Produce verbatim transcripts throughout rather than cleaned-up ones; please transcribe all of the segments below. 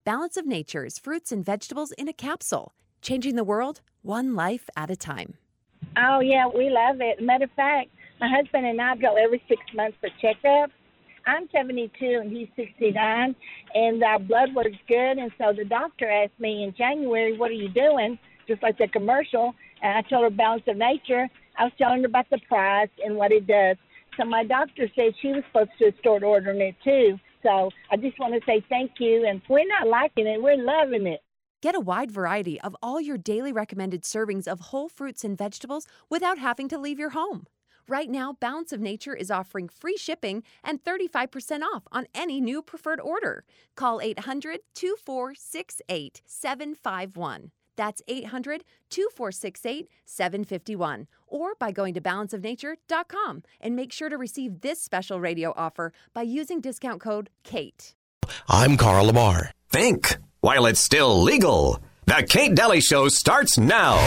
Balance of Nature's fruits and vegetables in a capsule, changing the world one life at a time. Oh, yeah, we love it. Matter of fact, my husband and I go every six months for checkups. I'm seventy-two and he's sixty-nine, and our blood work's good. And so the doctor asked me in January, what are you doing? Just like the commercial. And I told her Balance of Nature. I was telling her about the price and what it does. So my doctor said she was supposed to start ordering it too. So I just want to say thank you. And we're not liking it. We're loving it. Get a wide variety of all your daily recommended servings of whole fruits and vegetables without having to leave your home. Right now, Balance of Nature is offering free shipping and thirty-five percent off on any new preferred order. Call eight hundred, two four six eight, seven five one. That's eight hundred, two four six eight, seven five one. Or by going to balance of nature dot com and make sure to receive this special radio offer by using discount code KATE. I'm Carl Lamar. Think while it's still legal. The Kate Daly Show starts now.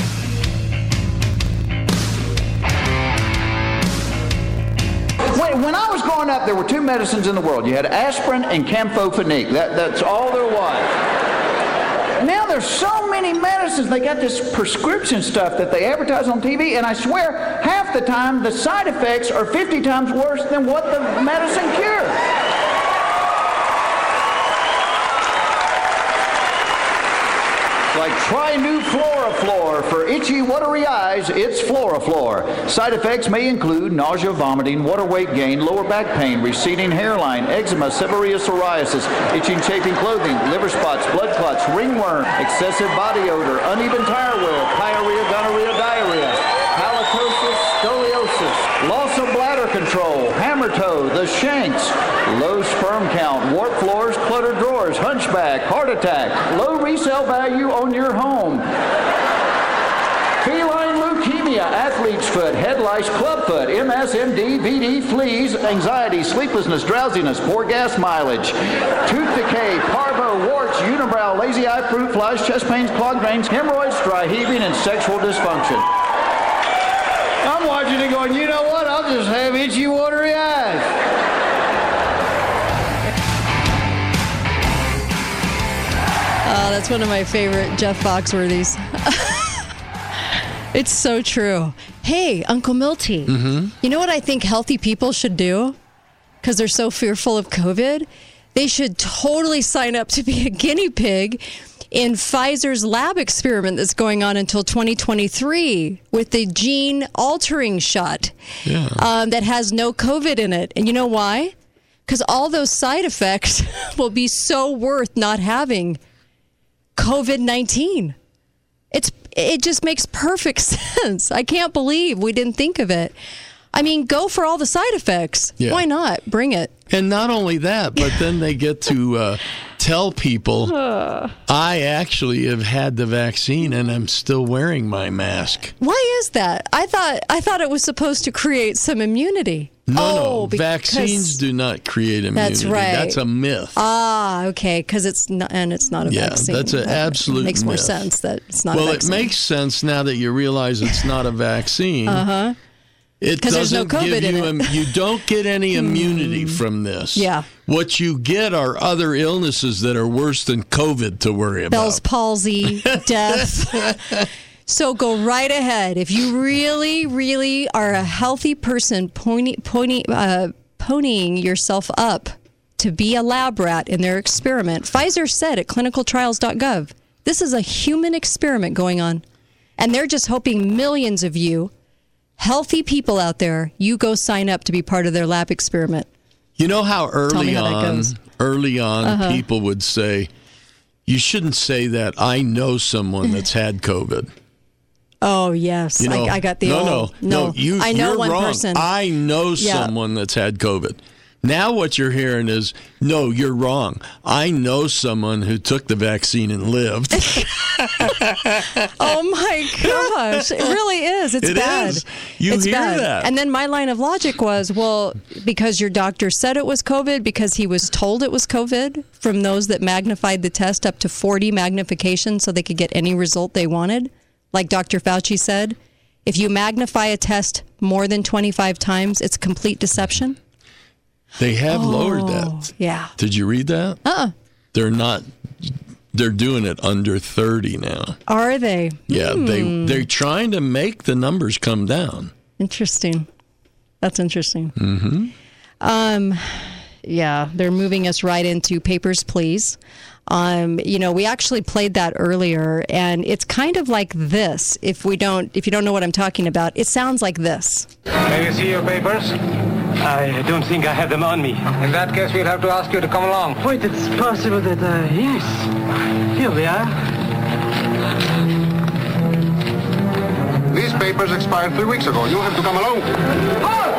When I was growing up, there were two medicines in the world. You had aspirin and campho-phenique. That, that's all there was. Now there's so many medicines. They got this prescription stuff that they advertise on T V, and I swear half the time the side effects are fifty times worse than what the medicine cures. Like try new Floraflor for itchy, watery eyes. It's Floraflor. Side effects may include nausea, vomiting, water weight gain, lower back pain, receding hairline, eczema, seborrheic psoriasis, itching, chafing clothing, liver spots, blood clots, ringworm, excessive body odor, uneven tire wear, pyorrhea, gonorrhea, diarrhea, halitosis, scoliosis, loss of bladder control, hammer toe, the shanks, low sperm count, warped floors, cluttered drawers, hunchback, heart attack, low resale value on your home, feline leukemia, athlete's foot, head lice, clubfoot, M S, M D, V D, fleas, anxiety, sleeplessness, drowsiness, poor gas mileage, tooth decay, parvo, warts, unibrow, lazy eye, fruit flies, chest pains, clogged veins, hemorrhoids, dry heaving, and sexual dysfunction. I'm watching it going, you know what? I'll just have itchy, watery eyes. Oh, that's one of my favorite Jeff Foxworthy's. It's so true. Hey, Uncle Milty, mm-hmm. You know what I think healthy people should do? Because they're so fearful of COVID? They should totally sign up to be a guinea pig in Pfizer's lab experiment that's going on until twenty twenty-three with the gene-altering shot yeah. um, that has no COVID in it. And you know why? Because all those side effects will be so worth not having COVID nineteen. It's it just makes perfect sense. I can't believe we didn't think of it. I mean, go for all the side effects. Yeah. Why not? Bring it. And not only that, but then they get to uh, tell people, I actually have had the vaccine and I'm still wearing my mask. Why is that? I thought I thought it was supposed to create some immunity. No, oh, no. Vaccines do not create immunity. That's right. That's a myth. Ah, okay, because it's not, and it's not a yeah, vaccine. That's an absolute It makes myth. more sense that it's not well, a vaccine. Well, it makes sense now that you realize it's not a vaccine. uh-huh. It doesn't there's no COVID give you, in it. you don't get any immunity from this. Yeah. What you get are other illnesses that are worse than COVID to worry about. Bell's palsy, death. So go right ahead. If you really, really are a healthy person, pointing, pointing, uh, ponying yourself up to be a lab rat in their experiment, Pfizer said at clinical trials dot gov, this is a human experiment going on. And they're just hoping millions of you, healthy people out there, you go sign up to be part of their lab experiment. You know how early how on, early on, uh-huh. people would say, you shouldn't say that. I know someone that's had COVID. Oh, yes. You know, I, I got the no, old... No, no, no. You, I know you're one wrong. person. I know yeah. someone that's had COVID. Now what you're hearing is, no, you're wrong. I know someone who took the vaccine and lived. Oh, my gosh. It really is. It's it bad. Is. You it's hear bad. that. And then my line of logic was, well, because your doctor said it was COVID, because he was told it was COVID from those that magnified the test up to forty magnification so they could get any result they wanted. Like Doctor Fauci said, if you magnify a test more than twenty-five times, it's complete deception. They have oh, lowered that. Yeah. Did you read that? Uh-uh. They're not they're doing it under thirty now. Are they? Yeah, hmm. they they're trying to make the numbers come down. Interesting. That's interesting. Mm-hmm. Um, yeah, they're moving us right into Papers, Please. Um, you know, we actually played that earlier, and it's kind of like this. If we don't, if you don't know what I'm talking about, it sounds like this. May we see your papers? I don't think I have them on me. In that case, we'll have to ask you to come along. Wait, it's possible that, uh, yes. Here we are. These papers expired three weeks ago. You'll have to come along. Halt!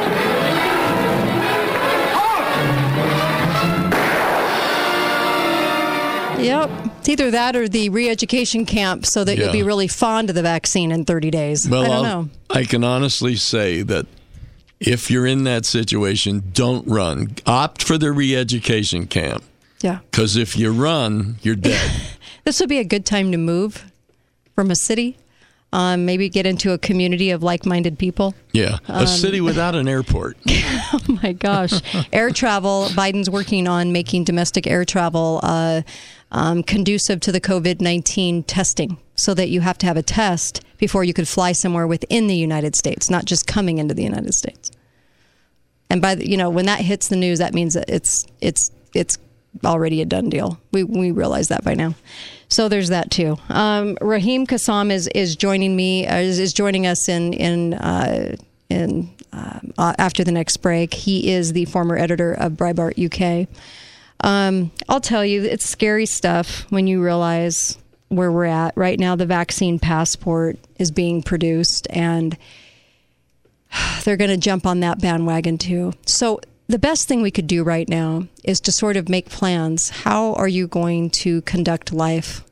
Yep. It's either that or the re-education camp so that Yeah. you'll be really fond of the vaccine in thirty days. Well, I don't I'll- know. I can honestly say that if you're in that situation, don't run. Opt for the re-education camp. Yeah. Because if you run, you're dead. This would be a good time to move from a city. Um, maybe get into a community of like-minded people. Yeah. A Um, city without an airport. Oh, my gosh. Air travel. Biden's working on making domestic air travel uh, um, conducive to the COVID nineteen testing so that you have to have a test before you could fly somewhere within the United States, not just coming into the United States. And by the, you know, when that hits the news, that means that it's it's it's already a done deal. We we realize that by now. So there's that too. Um, Raheem Kassam is is joining me uh, is, is joining us in in uh, in uh, after the next break. He is the former editor of Breitbart U K. Um, I'll tell you, it's scary stuff when you realize where we're at right now. The vaccine passport is being produced, and they're going to jump on that bandwagon too. So the best thing we could do right now is to sort of make plans. How are you going to conduct life?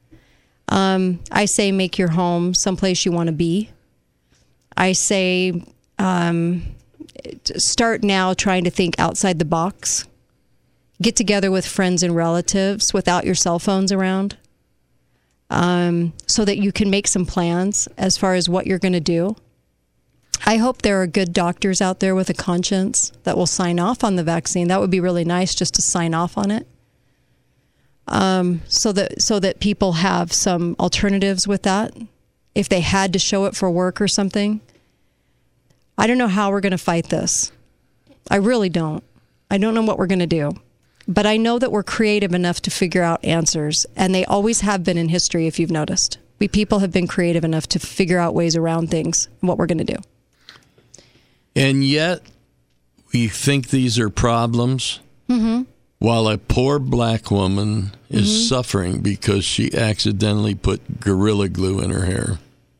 Um, I say make your home someplace you want to be. I say um, start now trying to think outside the box. Get together with friends and relatives without your cell phones around, um, so that you can make some plans as far as what you're going to do. I hope there are good doctors out there with a conscience that will sign off on the vaccine. That would be really nice, just to sign off on it, um, so that so that people have some alternatives with that if they had to show it for work or something. I don't know how we're going to fight this. I really don't. I don't know what we're going to do. But I know that we're creative enough to figure out answers, and they always have been in history, if you've noticed. We people have been creative enough to figure out ways around things and what we're going to do. And yet, we think these are problems, Mm-hmm. while a poor black woman is Mm-hmm. suffering because she accidentally put Gorilla Glue in her hair.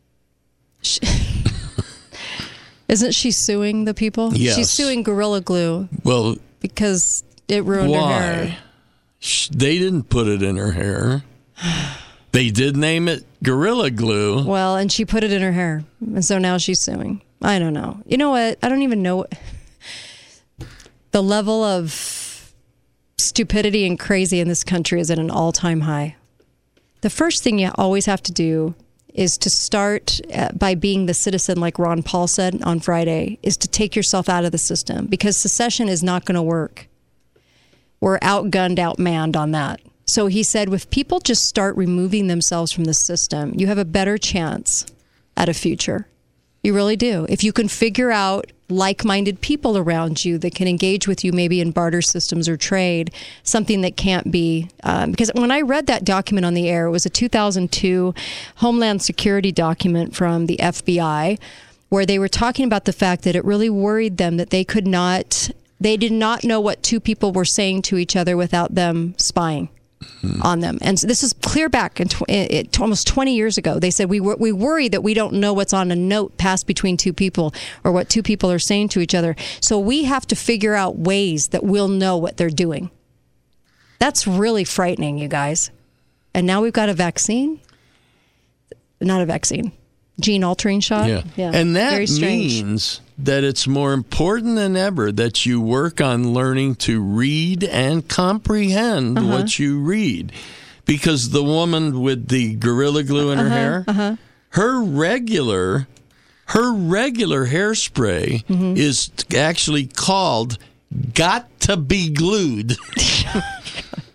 Isn't she suing the people? Yes. She's suing Gorilla Glue Well, because it ruined her hair. why? Sh- They didn't put it in her hair. They did name it Gorilla Glue. Well, and she put it in her hair, and so now she's suing. I don't know. You know what? I don't even know the level of stupidity and crazy in this country is at an all-time high. The first thing you always have to do is to start uh, by being the citizen, like Ron Paul said on Friday, is to take yourself out of the system, because secession is not going to work. We're outgunned, outmanned on that. So he said, if people just start removing themselves from the system, you have a better chance at a future. You really do. If you can figure out like-minded people around you that can engage with you maybe in barter systems or trade, something that can't be... Um, because when I read that document on the air, it was a two thousand two Homeland Security document from the F B I, where they were talking about the fact that it really worried them that they could not... They did not know what two people were saying to each other without them spying on them. And so this is clear back in tw- it, almost twenty years ago. They said, we wor- we worry that we don't know what's on a note passed between two people or what two people are saying to each other. So we have to figure out ways that we'll know what they're doing. That's really frightening, you guys. And now we've got a vaccine. Not a vaccine. Gene altering shot. Yeah. yeah. And that Very strange. means that it's more important than ever that you work on learning to read and comprehend Uh-huh. what you read. Because the woman with the Gorilla Glue in her Uh-huh, hair, uh-huh. her regular her regular hairspray Mm-hmm. is actually called Got to Be Glued.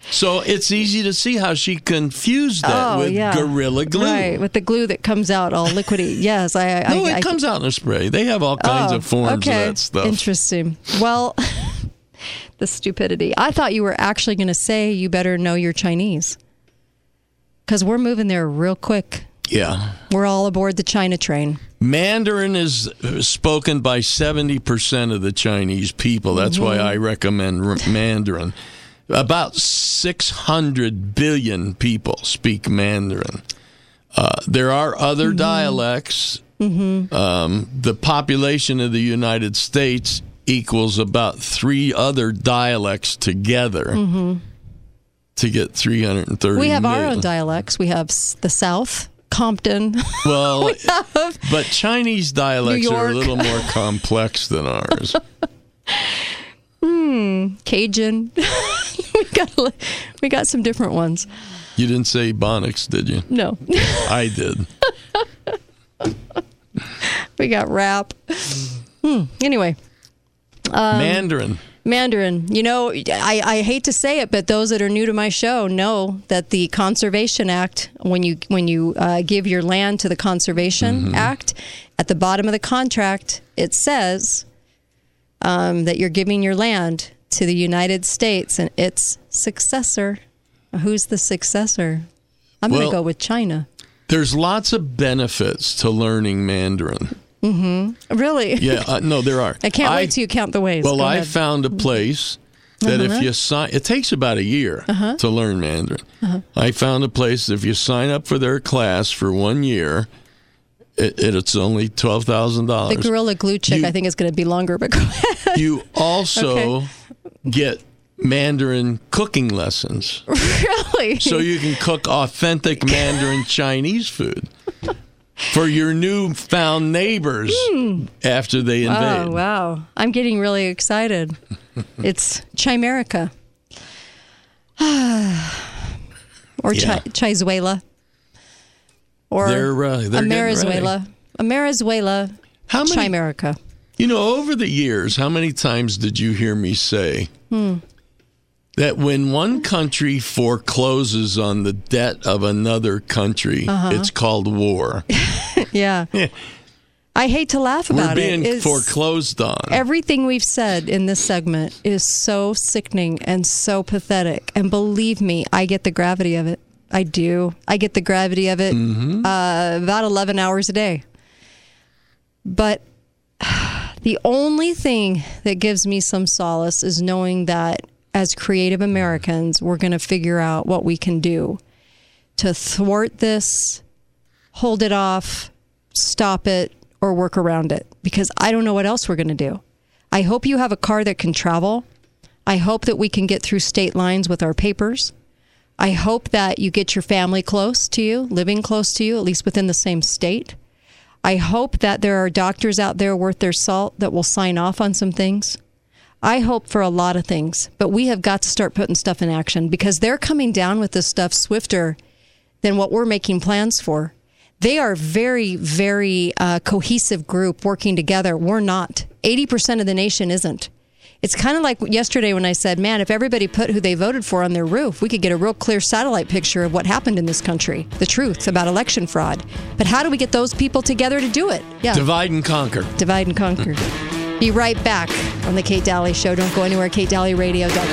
So it's easy to see how she confused that Oh, with yeah. Gorilla Glue. Right, with the glue that comes out all liquidy. Yes, I. I No, I, it I, comes out in a spray. They have all kinds Oh, of forms okay. of that stuff. Interesting. Well, the stupidity. I thought you were actually going to say you better know your Chinese. Because we're moving there real quick. Yeah. We're all aboard the China train. Mandarin is spoken by seventy percent of the Chinese people. That's why I recommend r- Mandarin. About six hundred billion people speak Mandarin. Uh, there are other Mm-hmm. dialects. Mm-hmm. Um, the population of the United States equals about three other dialects together Mm-hmm. to get three hundred thirty We have million. our own dialects. We have s- the South, Compton. Well, We have but Chinese dialects New are a York. little more complex than ours. hmm, Cajun. we got we got some different ones. You didn't say Ebonics, did you? No. I did. We got rap. Hmm. Anyway. Um, Mandarin. Mandarin. You know, I, I hate to say it, but those that are new to my show know that the Conservation Act, when you when you uh, give your land to the Conservation Mm-hmm. Act, at the bottom of the contract, it says um, that you're giving your land to the United States and its successor. Who's the successor? I'm going Well- to go with China. There's lots of benefits to learning Mandarin. Mm-hmm. Really? Yeah, uh, no, there are. I can't wait till you count the ways. Well, Go I ahead. found a place that Uh-huh. if you sign, it takes about a year Uh-huh. to learn Mandarin. Uh-huh. I found a place if you sign up for their class for one year, it, it, it's only twelve thousand The dollars. Gorilla Glue chick, You- I think, is going to be longer, but go ahead. You also Okay. get Mandarin cooking lessons. Really? So you can cook authentic Mandarin Chinese food for your newfound neighbors after they invade. Oh, wow. I'm getting really excited. It's Chimerica. or Yeah. Chi- Chizuela. Or They're, uh, they're getting Amerizuela. Amerizuela. How many- Chimerica. You know, over the years, how many times did you hear me say Hmm. that when one country forecloses on the debt of another country, Uh-huh. it's called war? Yeah. I hate to laugh about We're being it. It's- foreclosed on. Everything we've said in this segment is so sickening and so pathetic. And believe me, I get the gravity of it. I do. I get the gravity of it Mm-hmm. uh, about eleven hours a day. But the only thing that gives me some solace is knowing that as creative Americans, we're going to figure out what we can do to thwart this, hold it off, stop it, or work around it, because I don't know what else we're going to do. I hope you have a car that can travel. I hope that we can get through state lines with our papers. I hope that you get your family close to you, living close to you, at least within the same state. I hope that there are doctors out there worth their salt that will sign off on some things. I hope for a lot of things, but we have got to start putting stuff in action because they're coming down with this stuff swifter than what we're making plans for. They are very, very uh, cohesive group working together. We're not. eighty percent of the nation isn't. It's kind of like yesterday when I said, man, if everybody put who they voted for on their roof, we could get a real clear satellite picture of what happened in this country, the truth about election fraud. But how do we get those people together to do it? Yeah. Divide and conquer. Divide and conquer. Be right back on The Kate Daly Show. Don't go anywhere, kate daly radio dot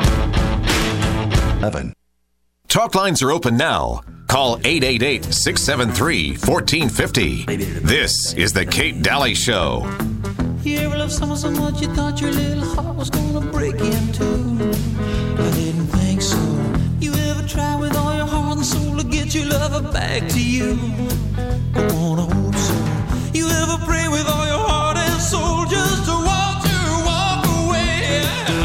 com. Evan. Talk lines are open now. Call eight eight eight, six seven three, one four five zero. This is The Kate Daly Show. You ever love someone so much you thought your little heart was gonna break in two? I didn't think so. You ever try with all your heart and soul to get your lover back to you? I wanna hope so. You ever pray with all your heart and soul just to watch her walk away?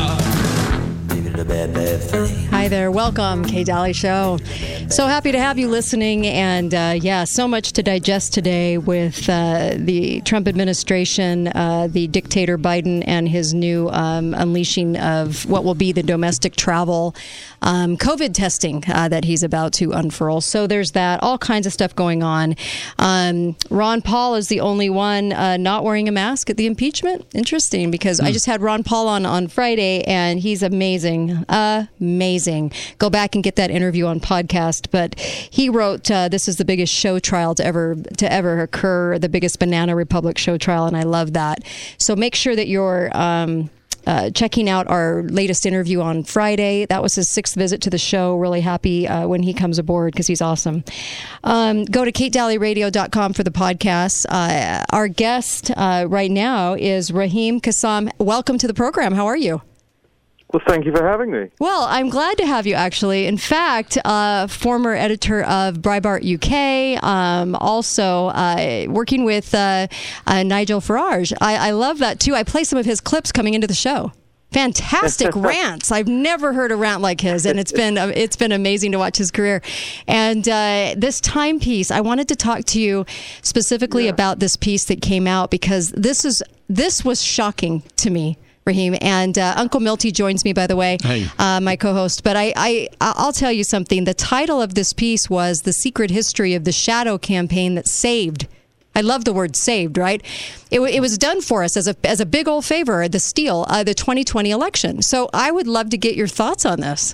Maybe the bad, bad thing. Hi there. Welcome, Kate Daly Show. So happy to have you listening. And uh, yeah, so much to digest today with uh, the Trump administration, uh, the dictator Biden, and his new um, unleashing of what will be the domestic travel um, COVID testing uh, that he's about to unfurl. So there's that, all kinds of stuff going on. Um, Ron Paul is the only one uh, not wearing a mask at the impeachment. Interesting, because I just had Ron Paul on on Friday, and he's amazing. Amazing. amazing. Go back and get that interview on podcast. But he wrote, uh, this is the biggest show trial to ever to ever occur, the biggest Banana Republic show trial, and I love that. So make sure that you're um, uh, checking out our latest interview on Friday. That was his sixth visit to the show. Really happy uh, when he comes aboard because he's awesome. Um, go to kate daly radio dot com for the podcast. Uh, our guest uh, right now is Raheem Kassam. Welcome to the program. How are you? Well, thank you for having me. Well, I'm glad to have you, actually. In fact, uh, former editor of Breitbart U K, um, also uh, working with uh, uh, Nigel Farage. I, I love that, too. I play some of his clips coming into the show. Fantastic rants. I've never heard a rant like his, and it's been it's been amazing to watch his career. And uh, this timepiece, I wanted to talk to you specifically yeah. about this piece that came out, because this is this was shocking to me, Raheem. And uh, Uncle Milty joins me, by the way, hey. uh, my co-host. But I, I, I'll tell you something. The title of this piece was "The Secret History of the Shadow Campaign That Saved." I love the word "saved," right? It, it was done for us as a as a big old favor, the steal, uh, the twenty twenty election. So I would love to get your thoughts on this.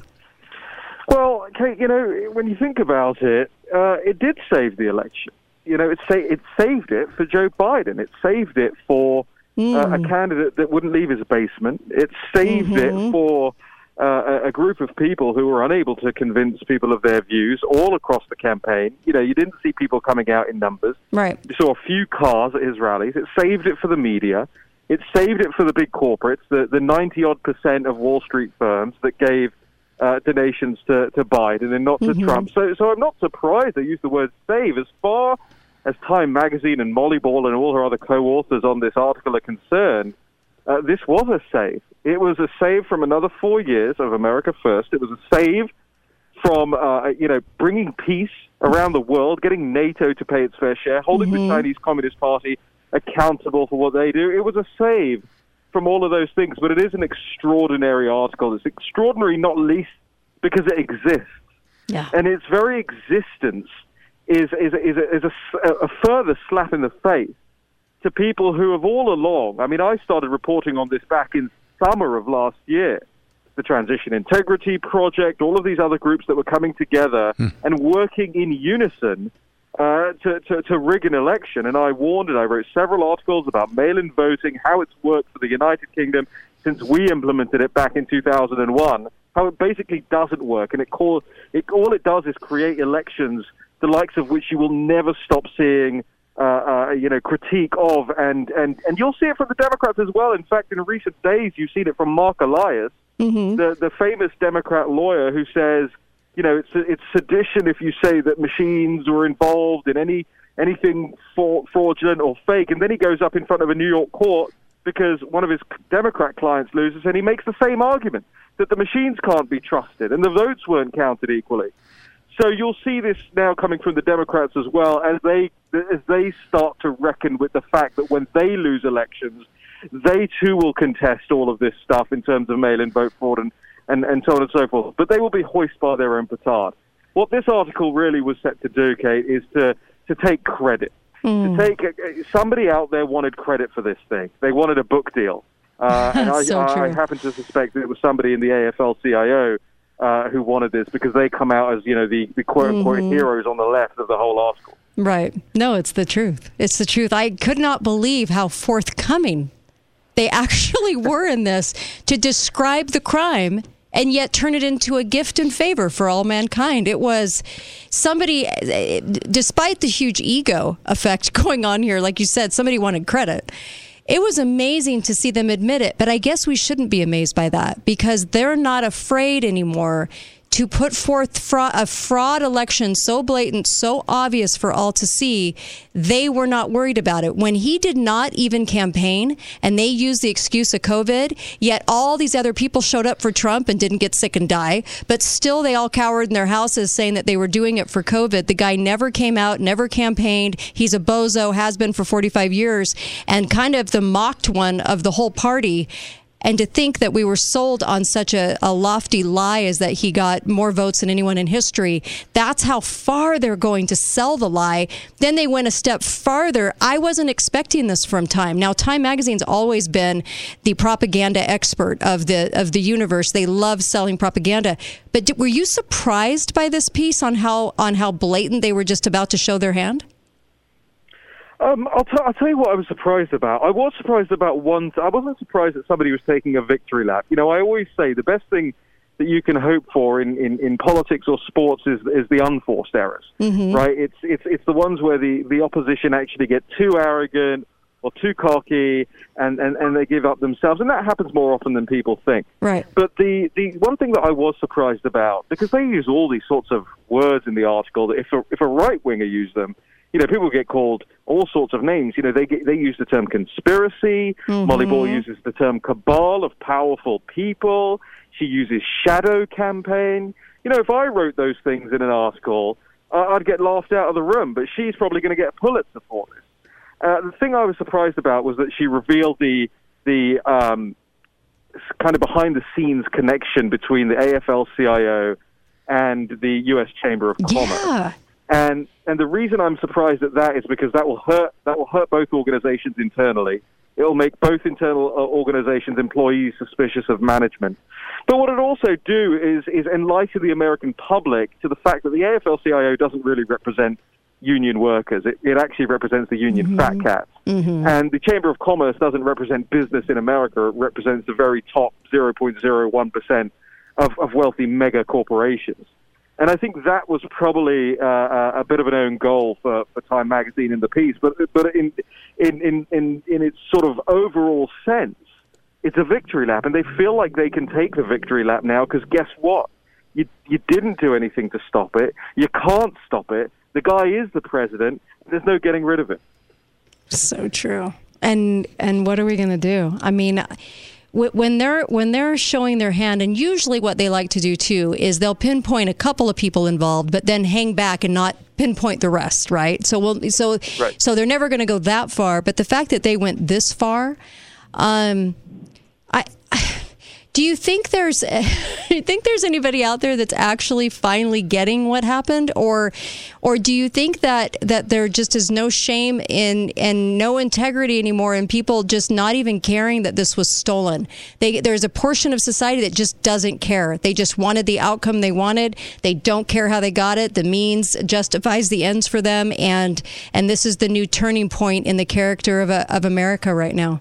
Well, Kate, you know, when you think about it, uh, it did save the election. You know, it, sa- it saved it for Joe Biden. It saved it for Mm. Uh, a candidate that wouldn't leave his basement. It saved mm-hmm. it for uh, a group of people who were unable to convince people of their views all across the campaign. You know, you didn't see people coming out in numbers. Right. You saw a few cars at his rallies. It saved it for the media. It saved it for the big corporates, the, the ninety-odd percent of Wall Street firms that gave uh, donations to, to Biden and not to mm-hmm. Trump. So, so I'm not surprised they used the word save. As far as Time Magazine and Molly Ball and all her other co-authors on this article are concerned, uh, this was a save. It was a save from another four years of America First. It was a save from, uh, you know, bringing peace around the world, getting NATO to pay its fair share, holding mm-hmm. the Chinese Communist Party accountable for what they do. It was a save from all of those things, but it is an extraordinary article. It's extraordinary not least because it exists. Yeah. And its very existence is is is a, is a, a further slap in the face to people who have all along, I mean, I started reporting on this back in summer of last year, the Transition Integrity Project, all of these other groups that were coming together hmm. and working in unison uh, to, to, to rig an election. And I warned and I wrote several articles about mail-in voting, how it's worked for the United Kingdom since we implemented it back in two thousand one, how it basically doesn't work. And it, call, it all it does is create elections the likes of which you will never stop seeing, uh, uh, you know, critique of, and, and, and you'll see it from the Democrats as well. In fact, in recent days, you've seen it from Mark Elias, mm-hmm. the the famous Democrat lawyer who says, you know, it's it's sedition if you say that machines were involved in any anything fraudulent or fake, and then he goes up in front of a New York court because one of his Democrat clients loses, and he makes the same argument that the machines can't be trusted and the votes weren't counted equally. So you'll see this now coming from the Democrats as well, as they as they start to reckon with the fact that when they lose elections, they too will contest all of this stuff in terms of mail-in vote fraud and, and, and so on and so forth. But they will be hoisted by their own petard. What this article really was set to do, Kate, is to, to take credit. Mm. To take somebody out there wanted credit for this thing. They wanted a book deal. Uh, and I, so I, I happen to suspect that it was somebody in the A F L C I O Uh, who wanted this, because they come out as, you know, the, the quote-unquote mm-hmm. heroes on the left of the whole article. Right. No, it's the truth. It's the truth. I could not believe how forthcoming they actually were in this to describe the crime and yet turn it into a gift and favor for all mankind. It was somebody, despite the huge ego effect going on here, like you said, somebody wanted credit. It was amazing to see them admit it, but I guess we shouldn't be amazed by that, because they're not afraid anymore to put forth fra- a fraud election so blatant, so obvious for all to see. They were not worried about it. When he did not even campaign and they used the excuse of COVID, yet all these other people showed up for Trump and didn't get sick and die, but still they all cowered in their houses saying that they were doing it for COVID. The guy never came out, never campaigned. He's a bozo, has been for forty-five years, and kind of the mocked one of the whole party. And to think that we were sold on such a, a lofty lie as that he got more votes than anyone in history, that's how far they're going to sell the lie. Then they went a step farther. I wasn't expecting this from Time. Now, Time Magazine's always been the propaganda expert of the of the universe. They love selling propaganda. But did, were you surprised by this piece on how on how blatant they were just about to show their hand? Um, I'll, t- I'll tell you what I was surprised about. I was surprised about one. Th- I wasn't surprised that somebody was taking a victory lap. You know, I always say the best thing that you can hope for in, in, in politics or sports is is the unforced errors, mm-hmm. right? It's it's it's the ones where the, the opposition actually get too arrogant or too cocky and, and, and they give up themselves, and that happens more often than people think. Right. But the, the one thing that I was surprised about, because they use all these sorts of words in the article, that if a, if a right winger used them, you know, people get called all sorts of names. You know, they get, they use the term conspiracy. Mm-hmm. Molly Ball uses the term cabal of powerful people. She uses shadow campaign. You know, if I wrote those things in an article, uh, I'd get laughed out of the room. But she's probably going to get a Pulitzer for this. Uh, the thing I was surprised about was that she revealed the the um, kind of behind-the-scenes connection between the A F L C I O and the U S Chamber of Commerce. Yeah. And and the reason I'm surprised at that is because that will hurt that will hurt both organizations internally. It will make both internal uh, organizations' employees suspicious of management. But what it also do is is enlighten the American public to the fact that the A F L C I O doesn't really represent union workers. It, it actually represents the union mm-hmm. fat cats. Mm-hmm. And the Chamber of Commerce doesn't represent business in America. It represents the very top zero point zero one percent of, of wealthy mega corporations. And I think that was probably uh, a bit of an own goal for, for Time Magazine in the piece. But but in, in, in, in, in its sort of overall sense, it's a victory lap. And they feel like they can take the victory lap now because guess what? You, you didn't do anything to stop it. You can't stop it. The guy is the president. There's no getting rid of it. So true. And and what are we going to do? I mean, when they're when they're showing their hand, and usually what they like to do too is they'll pinpoint a couple of people involved, but then hang back and not pinpoint the rest, right? So we'll so right. so they're never going to go that far. But the fact that they went this far, um, I. Do you think there's do you think there's anybody out there that's actually finally getting what happened, or or do you think that, that there just is no shame in and no integrity anymore, and people just not even caring that this was stolen? They, there's a portion of society that just doesn't care. They just wanted the outcome they wanted. They don't care how they got it. The means justifies the ends for them, and and this is the new turning point in the character of a, of America right now.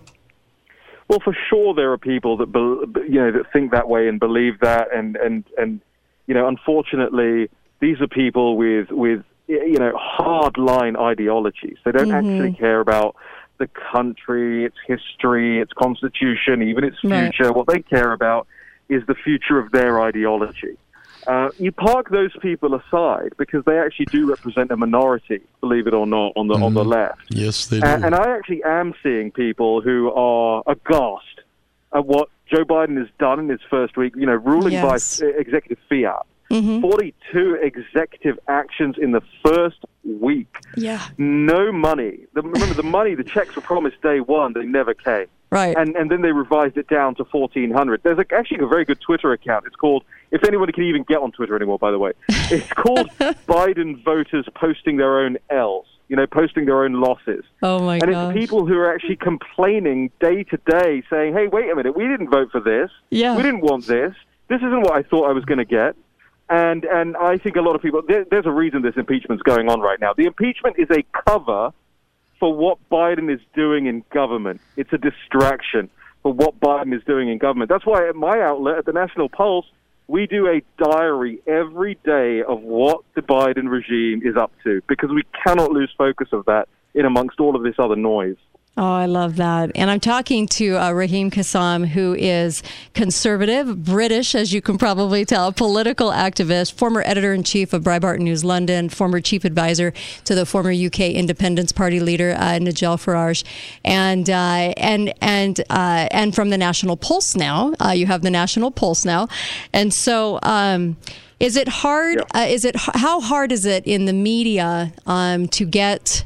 Well, for sure, there are people that you know that think that way and believe that, and, and, and you know, unfortunately, these are people with with you know hardline ideologies. They don't mm-hmm. actually care about the country, its history, its constitution, even its future. Right. What they care about is the future of their ideology. Uh, you park those people aside because they actually do represent a minority, believe it or not, on the mm. on the left. Yes, they do. And, and I actually am seeing people who are aghast at what Joe Biden has done in his first week, you know, ruling yes. by executive fiat. Mm-hmm. forty-two executive actions in the first week. Yeah. No money. The, remember, the money, the checks were promised day one. They never came. Right. And and then they revised it down to fourteen hundred. There's a, actually a very good Twitter account. It's called, if anybody can even get on Twitter anymore, by the way, it's called Biden voters posting their own L's, you know, posting their own losses. Oh, my God. And gosh. It's people who are actually complaining day to day, saying, hey, wait a minute, we didn't vote for this. Yeah. We didn't want this. This isn't what I thought I was going to get. And and I think a lot of people, there, there's a reason this impeachment's going on right now. The impeachment is a cover for what Biden is doing in government. It's a distraction for what Biden is doing in government. That's why at my outlet, at the National Pulse, we do a diary every day of what the Biden regime is up to, because we cannot lose focus of that in amongst all of this other noise. Oh, I love that. And I'm talking to uh, Raheem Kassam, who is conservative, British, as you can probably tell, political activist, former editor-in-chief of Breitbart News London, former chief advisor to the former U K Independence Party leader, uh, Nigel Farage, and uh, and and uh, and from the National Pulse now. Uh, you have the National Pulse now. And so um, is it hard? Yeah. Uh, is it how hard is it in the media um, to get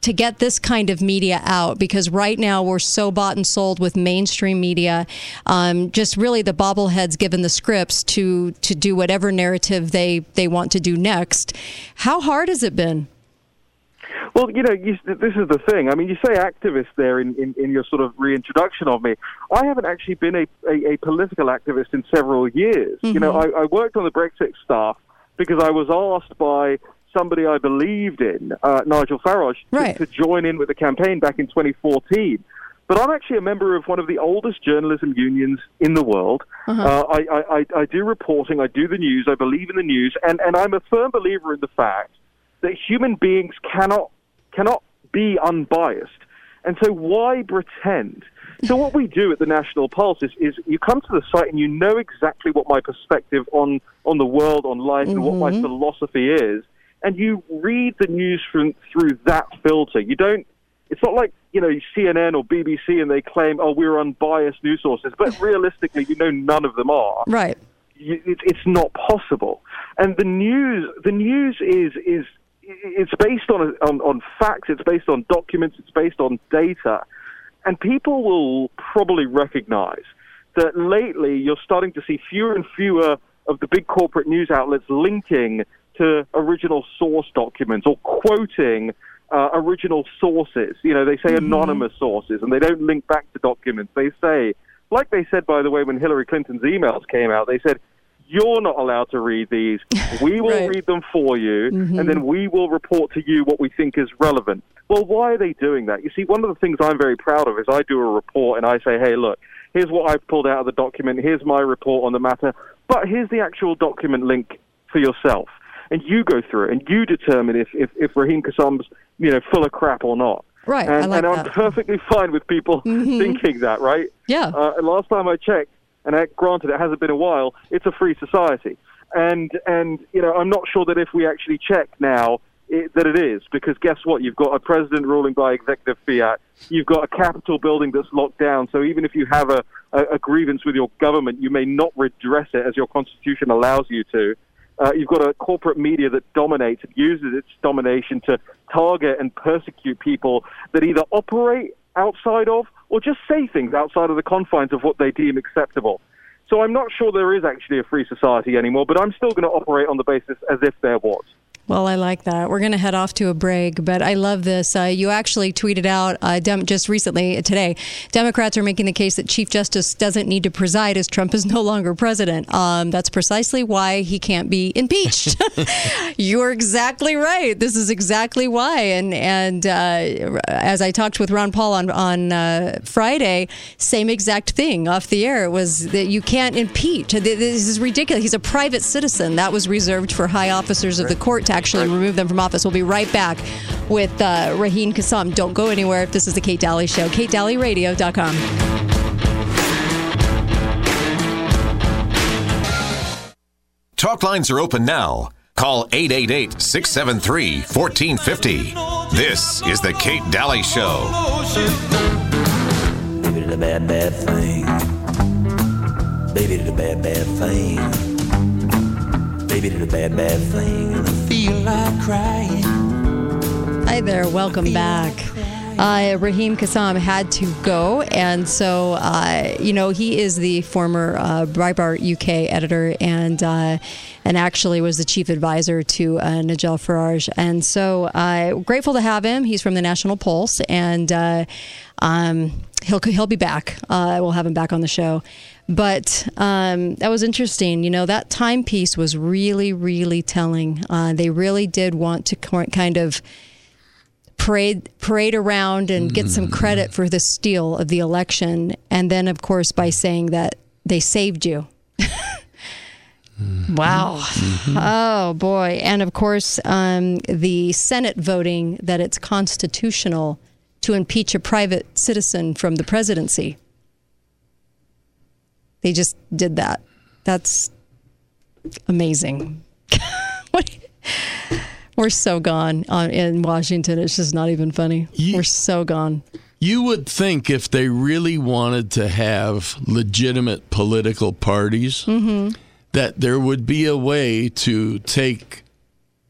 to get this kind of media out, because right now we're so bought and sold with mainstream media. Um, just really the bobbleheads given the scripts to to do whatever narrative they, they want to do next. How hard has it been? Well, you know, you, this is the thing. I mean, you say activist there in, in, in your sort of reintroduction of me. I haven't actually been a, a, a political activist in several years. Mm-hmm. You know, I, I worked on the Brexit staff because I was asked by somebody I believed in, uh, Nigel Farage, right. to, to join in with the campaign back in twenty fourteen. But I'm actually a member of one of the oldest journalism unions in the world. Uh-huh. Uh, I, I, I do reporting, I do the news, I believe in the news, and, and I'm a firm believer in the fact that human beings cannot cannot be unbiased. And so why pretend? So what we do at the National Pulse is, is you come to the site and you know exactly what my perspective on, on the world, on life, mm-hmm. and what my philosophy is, and you read the news from, through that filter. You don't, it's not like, you know, C N N or B B C and they claim, oh, we're unbiased news sources, but realistically, you know none of them are. Right. You, it, it's not possible. And the news, the news is, is, it's based on, on on facts, it's based on documents, it's based on data. And people will probably recognize that lately you're starting to see fewer and fewer of the big corporate news outlets linking to original source documents or quoting uh, original sources. You know, they say mm-hmm. anonymous sources, and they don't link back to documents. They say, like they said, by the way, when Hillary Clinton's emails came out, they said, you're not allowed to read these. We will right. read them for you, mm-hmm. and then we will report to you what we think is relevant. Well, why are they doing that? You see, one of the things I'm very proud of is I do a report and I say, hey, look, here's what I've pulled out of the document. Here's my report on the matter. But here's the actual document link for yourself. And you go through it, and you determine if, if, if Raheem Kassam's, you know, full of crap or not. Right, and, I like and I'm that. perfectly fine with people mm-hmm. thinking that, right? Yeah. Uh, and last time I checked, and I, granted it hasn't been a while, it's a free society. And, and you know, I'm not sure that if we actually check now it, that it is, because guess what? You've got a president ruling by executive fiat. You've got a Capitol building that's locked down. So even if you have a, a, a grievance with your government, you may not redress it as your constitution allows you to. Uh, you've got a corporate media that dominates and uses its domination to target and persecute people that either operate outside of or just say things outside of the confines of what they deem acceptable. So I'm not sure there is actually a free society anymore, but I'm still going to operate on the basis as if there was. Well, I like that. We're going to head off to a break, but I love this. Uh, you actually tweeted out uh, dem- just recently, uh, today, Democrats are making the case that Chief Justice doesn't need to preside as Trump is no longer president. Um, that's precisely why he can't be impeached. You're exactly right. This is exactly why. And and uh, as I talked with Ron Paul on, on uh, Friday, same exact thing off the air. It was that you can't impeach. This is ridiculous. He's a private citizen. That was reserved for high officers of the court to actually remove them from office. We'll be right back with uh, Raheem Kassam. Don't go anywhere. This is the Kate Daly Show. Kate Daly Radio dot com. Talk lines are open now. Call eight eight eight, six seven three, one four five zero. This is the Kate Daly Show. Baby did a bad, bad thing. Baby did a bad, bad thing. Baby did a bad, bad thing, and I feel like crying. Hi there, welcome back. Uh, Raheem Kassam had to go, and so, uh, you know, he is the former uh, Breitbart U K editor and uh, and actually was the chief advisor to uh, Nigel Farage. And so uh, grateful to have him. He's from the National Pulse, and uh, um, he'll he'll be back. Uh, we'll have him back on the show. But um, that was interesting. You know, that timepiece was really, really telling. Uh, they really did want to kind of parade parade around and get some credit for the steal of the election. And then, of course, by saying that they saved you. Wow. Mm-hmm. Oh, boy. And, of course, um, the Senate voting that it's constitutional to impeach a private citizen from the presidency. They just did that. That's amazing. We're so gone on, in Washington. It's just not even funny. You, We're so gone. You would think if they really wanted to have legitimate political parties, mm-hmm. that there would be a way to take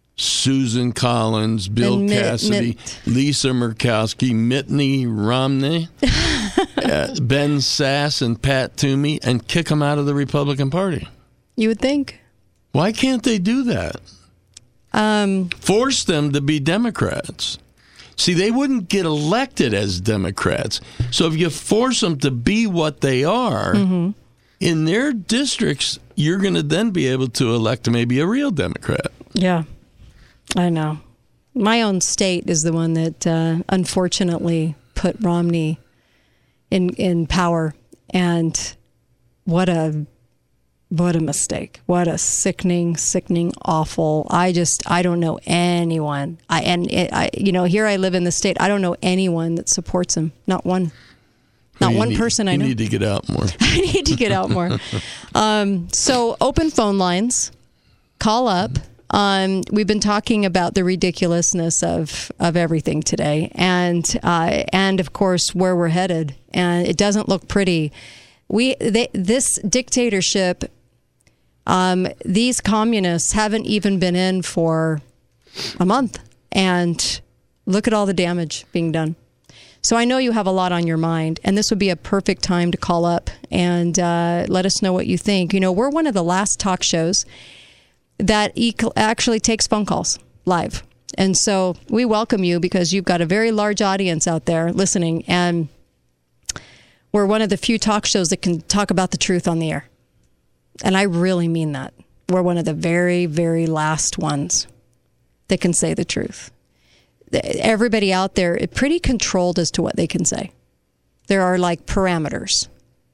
Susan Collins, Bill And Mitt- Cassidy, Mitt- Lisa Murkowski, Mittany Romney, uh, Ben Sass, and Pat Toomey, and kick them out of the Republican Party. You would think. Why can't they do that? Um, Force them to be Democrats. See, they wouldn't get elected as Democrats. So if you force them to be what they are, mm-hmm. in their districts, you're going to then be able to elect maybe a real Democrat. Yeah, I know. My own state is the one that uh, unfortunately put Romney in in power, and what a what a mistake! What a sickening, sickening, awful. I just I don't know anyone. I and it, I you know here I live in the state. I don't know anyone that supports him. Not one. Not You one need- person I you know. need to get out more. I need to get out more. Um, so open phone lines. Call up. Um, we've been talking about the ridiculousness of, of everything today, and uh, and of course where we're headed, and it doesn't look pretty. We they, this dictatorship, um, these communists haven't even been in for a month, and look at all the damage being done. So I know you have a lot on your mind, and this would be a perfect time to call up and uh, let us know what you think. You know, we're one of the last talk shows that e- actually takes phone calls live. And so we welcome you because you've got a very large audience out there listening, and we're one of the few talk shows that can talk about the truth on the air. And I really mean that. We're one of the very, very last ones that can say the truth. Everybody out there is pretty controlled as to what they can say. There are like parameters.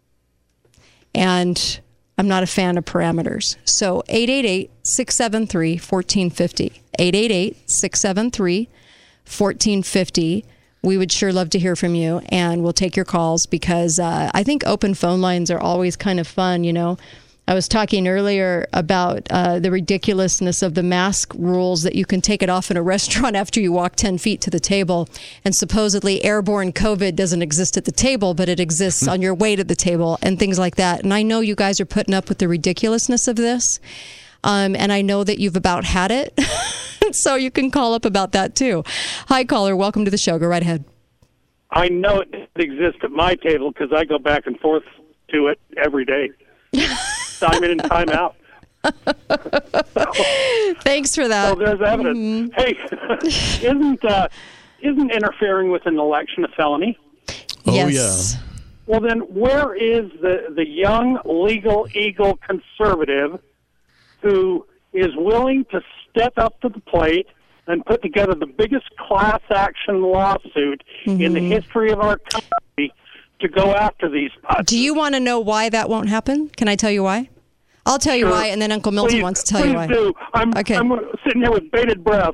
And I'm not a fan of parameters. So eight eight eight, six seven three, one four five zero. eight eight eight, six seven three, one four five zero. We would sure love to hear from you, and we'll take your calls because uh, I think open phone lines are always kind of fun, you know. I was talking earlier about uh, the ridiculousness of the mask rules that you can take it off in a restaurant after you walk ten feet to the table. And supposedly airborne COVID doesn't exist at the table, but it exists on your way to the table and things like that. And I know you guys are putting up with the ridiculousness of this. Um, and I know that you've about had it. So you can call up about that too. Hi, caller. Welcome to the show. Go right ahead. I know it doesn't exist at my table because I go back and forth to it every day. Time in and time out. Thanks for that. So there's evidence. Mm-hmm. Hey, isn't uh, isn't interfering with an election a felony? Oh, yes. yeah. Well, then where is the, the young legal eagle conservative who is willing to step up to the plate and put together the biggest class action lawsuit mm-hmm. in the history of our country to go after these puts? Do you want to know why that won't happen? Can I tell you why? I'll tell you Sure. why, and then Uncle Milton Please- wants to tell please you why. do. I'm, Okay. I'm sitting here with bated breath.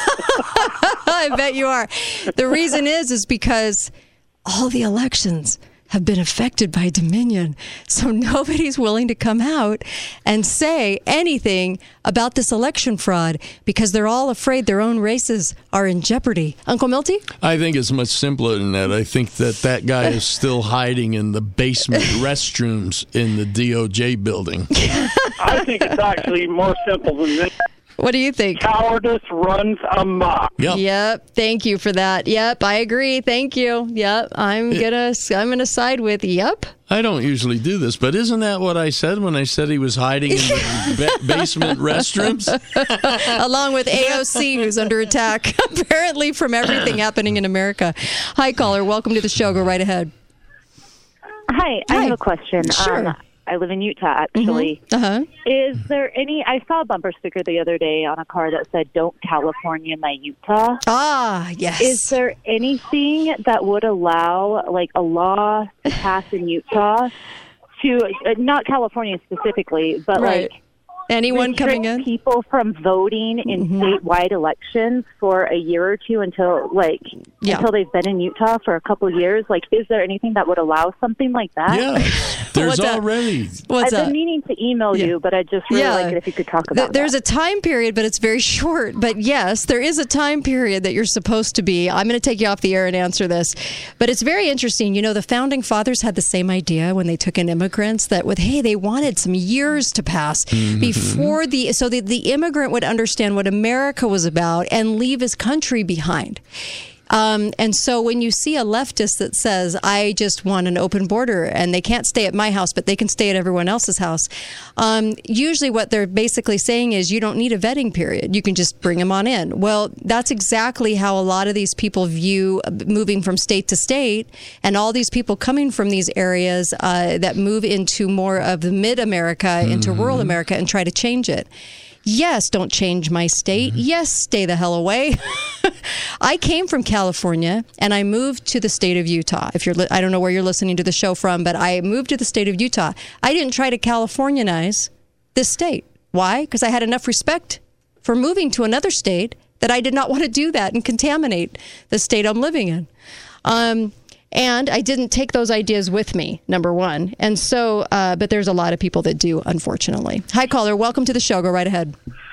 I bet you are. The reason is, is because all the elections have been affected by Dominion. So nobody's willing to come out and say anything about this election fraud because they're all afraid their own races are in jeopardy. Uncle Milty? I think it's much simpler than that. I think that that guy is still hiding in the basement restrooms in the D O J building. I think it's actually more simple than this. What do you think? Cowardice runs amok. Yep. Yep. Thank you for that. Yep. I agree. Thank you. Yep. I'm gonna. I'm gonna side with. Yep. I don't usually do this, but isn't that what I said when I said he was hiding in the ba- basement restrooms? Along with A O C, who's under attack, apparently from everything happening in America. Hi, caller. Welcome to the show. Go right ahead. Hi. I Hi. have a question. Sure. Um, I live in Utah, actually. Mm-hmm. Uh-huh. Is there any... I saw a bumper sticker the other day on a car that said, "Don't California my Utah." Ah, yes. Is there anything that would allow, like, a law to pass in Utah to... Uh, not California specifically, but, Right. like... Anyone restrict coming in? people from voting in Mhm. statewide elections for a year or two until, like, Yeah. until they've been in Utah for a couple of years. Like, is there anything that would allow something like that? Yeah, there's What's that? already. What's I've that? been meaning to email Yeah. you, but I just really Yeah. like it if you could talk Th- about There's that. a time period, but it's very short. But yes, there is a time period that you're supposed to be. I'm going to take you off the air and answer this. But it's very interesting. You know, the founding fathers had the same idea when they took in immigrants that with, hey, they wanted some years to pass Mm-hmm. before for the so that the immigrant would understand what America was about and leave his country behind. Um, and so when you see a leftist that says, I just want an open border and they can't stay at my house, but they can stay at everyone else's house, um, usually what they're basically saying is you don't need a vetting period. You can just bring them on in. Well, that's exactly how a lot of these people view moving from state to state, and all these people coming from these areas uh, that move into more of the mid-America, mm-hmm. into rural America, and try to change it. Yes, don't change my state. Mm-hmm. Yes, stay the hell away. I came from California and I moved to the state of Utah. If you're, li- I don't know where you're listening to the show from, but I moved to the state of Utah. I didn't try to Californianize this state. Why? Because I had enough respect for moving to another state that I did not want to do that and contaminate the state I'm living in. Um, And I didn't take those ideas with me, number one. And so, uh, but there's a lot of people that do, unfortunately. Hi, caller. Welcome to the show. Go right ahead.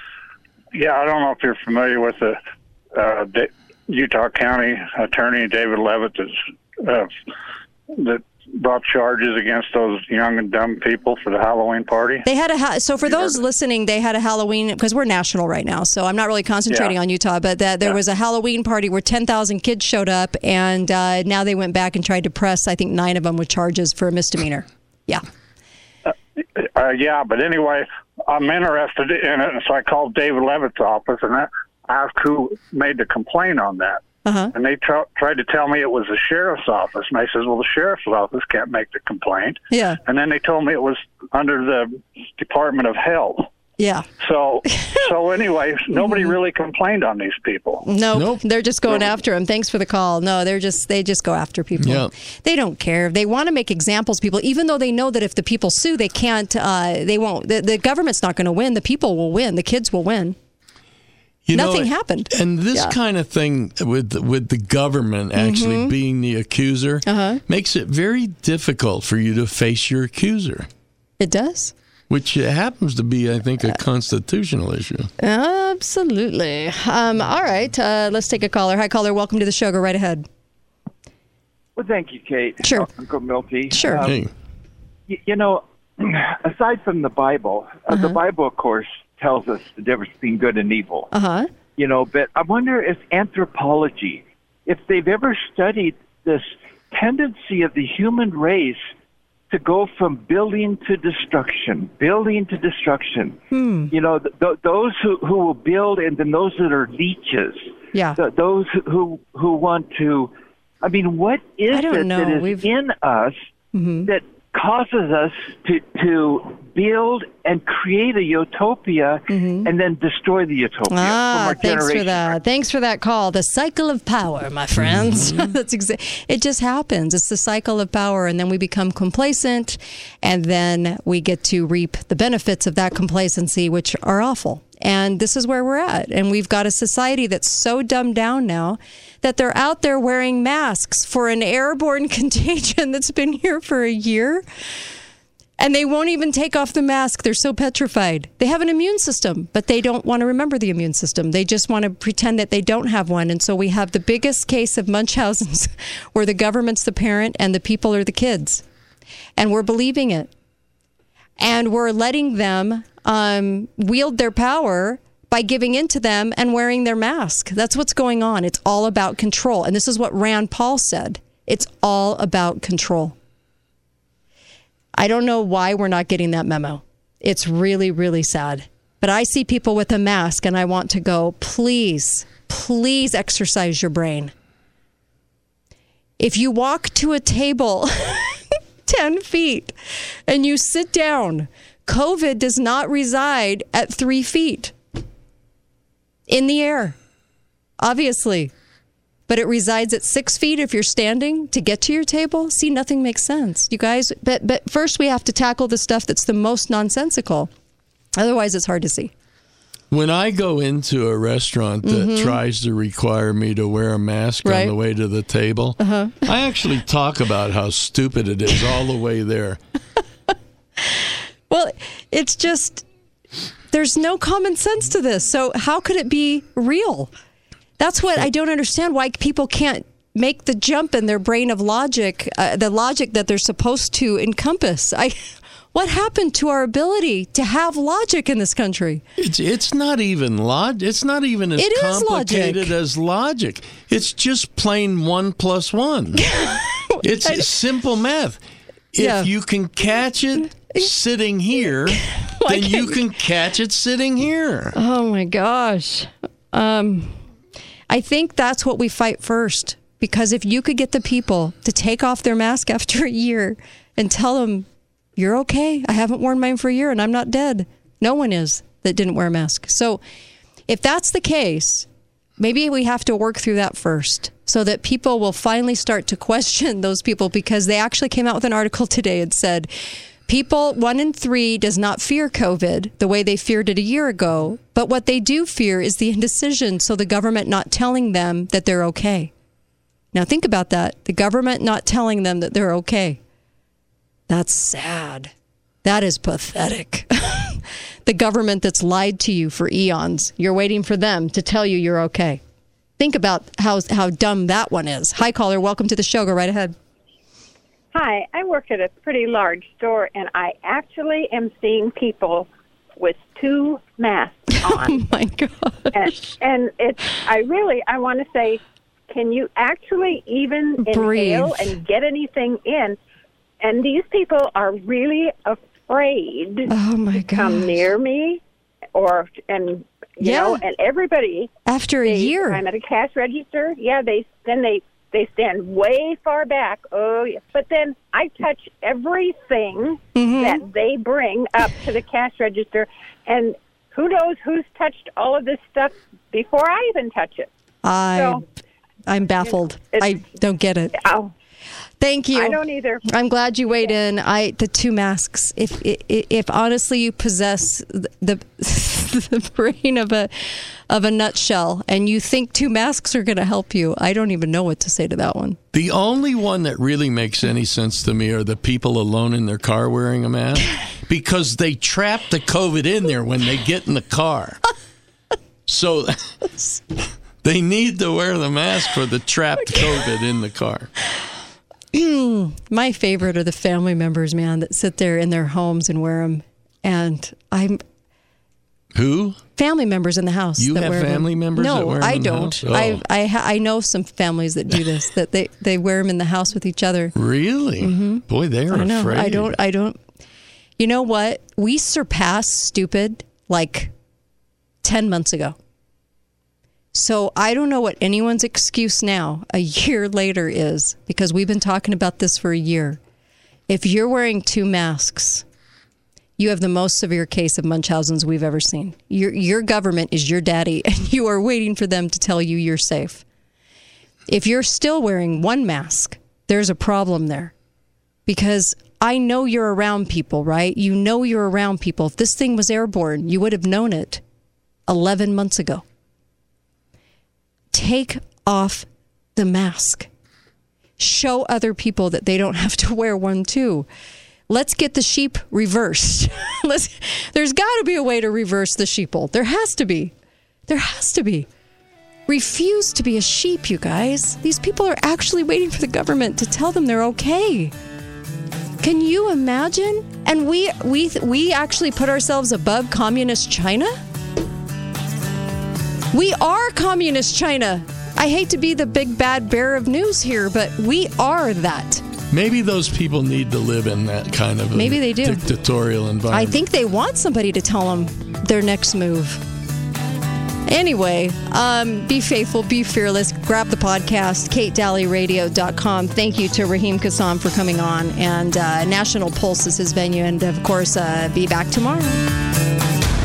Yeah, I don't know if you're familiar with the uh, D- Utah County Attorney David Levitt that's, uh, that brought charges against those young and dumb people for the Halloween party. They had a ha- so for those listening, they had a Halloween, because we're national right now, so I'm not really concentrating Yeah. on Utah, but that there Yeah. was a Halloween party where ten thousand kids showed up, and uh, now they went back and tried to press, I think, nine of them with charges for a misdemeanor. Yeah. Uh, uh, yeah, but anyway, I'm interested in it, and so I called David Levitt's office and I asked who made the complaint on that. Uh-huh. And they tra- tried to tell me it was the sheriff's office. And I says, well, the sheriff's office can't make the complaint. Yeah. And then they told me it was under the Department of Health. Yeah. So, so anyway, nobody really complained on these people. Nope. Nope. They're just going after him. Thanks for the call. No, they're just, they just go after people. Yeah. They don't care. They want to make examples of people, even though they know that if the people sue, they can't, uh, they won't, the, the government's not going to win. The people will win. The kids will win. You Nothing know, happened. And this Yeah. kind of thing with with the government actually Mhm. being the accuser Uh-huh. makes it very difficult for you to face your accuser. It does. Which happens to be, I think, a constitutional issue. Absolutely. Um, all right. Uh, let's take a caller. Hi, caller. Welcome to the show. Go right ahead. Well, thank you, Kate. Sure. Uncle Milty. Sure. Um, Hey. y- you know, aside from the Bible, uh, the Bible, of course, tells us the difference between good and evil. Uh-huh. You know, but I wonder if anthropology, if they've ever studied this tendency of the human race to go from building to destruction, building to destruction. Hmm. You know, th- th- those who, who will build, and then those that are leeches. Yeah. Th- those who who want to. I mean, what is I don't it know. that is We've- in us Mhm. that causes us to to build and create a utopia and then destroy the utopia from Mm-hmm. Ah, our thanks for generation? that. Thanks for that call. The cycle of power, my friends. Mm-hmm. That's exa- it just happens. It's the cycle of power, and then we become complacent, and then we get to reap the benefits of that complacency, which are awful. And this is where we're at. And we've got a society that's so dumbed down now that they're out there wearing masks for an airborne contagion that's been here for a year. And they won't even take off the mask. They're so petrified. They have an immune system, but they don't want to remember the immune system. They just want to pretend that they don't have one. And so we have the biggest case of Munchausen's where the government's the parent and the people are the kids. And we're believing it. And we're letting them um, wield their power by giving in to them and wearing their mask. That's what's going on. It's all about control. And this is what Rand Paul said. It's all about control. I don't know why we're not getting that memo. It's really, really sad. But I see people with a mask and I want to go, please, please exercise your brain. If you walk to a table ten feet and you sit down, COVID does not reside at three feet in the air, obviously. But it resides at six feet if you're standing to get to your table. See, nothing makes sense, you guys. But but first we have to tackle the stuff that's the most nonsensical. Otherwise, it's hard to see. When I go into a restaurant that Mhm. tries to require me to wear a mask Right. on the way to the table, Uh-huh. I actually talk about how stupid it is all the way there. Well, it's just, there's no common sense to this. So how could it be real? That's what I don't understand, why people can't make the jump in their brain of logic, uh, the logic that they're supposed to encompass. I, What happened to our ability to have logic in this country? It's it's not even log. It's not even as It is complicated logic. as logic. It's just plain one plus one. It's I- simple math. If Yeah. you can catch it sitting here, then you can catch it sitting here. Oh my gosh. Um, I think that's what we fight first. Because if you could get the people to take off their mask after a year and tell them, you're okay. I haven't worn mine for a year and I'm not dead. No one is that didn't wear a mask. So if that's the case, maybe we have to work through that first so that people will finally start to question those people, because they actually came out with an article today and said people one in three does not fear COVID the way they feared it a year ago. But what they do fear is the indecision. So the government not telling them that they're okay. Now think about that. The government not telling them that they're okay. That's sad. That is pathetic. The government that's lied to you for eons. You're waiting for them to tell you you're okay. Think about how how dumb that one is. Hi, caller. Welcome to the show. Go right ahead. Hi. I work at a pretty large store, and I actually am seeing people with two masks on. Oh, my God. And, and it's, I really, I want to say, can you actually even Breathe. inhale and get anything in? And these people are really afraid Oh, my to come gosh. near me, or and you Yeah. know, and everybody After a they, year. I'm at a cash register. Yeah, they then they they stand way far back. Oh, yeah. But then I touch everything Mm-hmm. that they bring up to the cash register, and who knows who's touched all of this stuff before I even touch it. I, So, I'm baffled. I don't get it. Oh, Thank you. I don't either. I'm glad you weighed in. I the two masks. If if, if honestly you possess the, the the brain of a of a nutshell and you think two masks are going to help you, I don't even know what to say to that one. The only one that really makes any sense to me are the people alone in their car wearing a mask, because they trap the COVID in there when they get in the car. So they need to wear the mask for the trapped COVID in the car. My favorite are the family members, man, that sit there in their homes and wear them. And I'm Who? family members in the house. You that have wear them. family members No, that wear them I in the don't. house? Oh. I I ha- I know some families that do this. That they they wear them in the house with each other. Really? Mm-hmm. Boy, they are I know. afraid. I don't. I don't. You know what? We surpassed stupid like ten months ago. So I don't know what anyone's excuse now, a year later, is, because we've been talking about this for a year. If you're wearing two masks, you have the most severe case of Munchausen's we've ever seen. Your your government is your daddy, and you are waiting for them to tell you you're safe. If you're still wearing one mask, there's a problem there. Because I know you're around people, right? You know you're around people. If this thing was airborne, you would have known it eleven months ago. Take off the mask. Show other people that they don't have to wear one too. Let's get the sheep reversed. Let's, there's got to be a way to reverse the sheeple. There has to be. There has to be. Refuse to be a sheep, you guys. These people are actually waiting for the government to tell them they're okay. Can you imagine? And we we we actually put ourselves above communist China? We are communist China. I hate to be the big bad bear of news here, but we are that. Maybe those people need to live in that kind of a Maybe they do. dictatorial environment. I think they want somebody to tell them their next move. Anyway, um, be faithful, be fearless. Grab the podcast, kate daly radio dot com. Thank you to Raheem Kassam for coming on. And uh, National Pulse is his venue. And, of course, uh, be back tomorrow.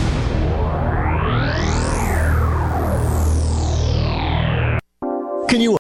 Can you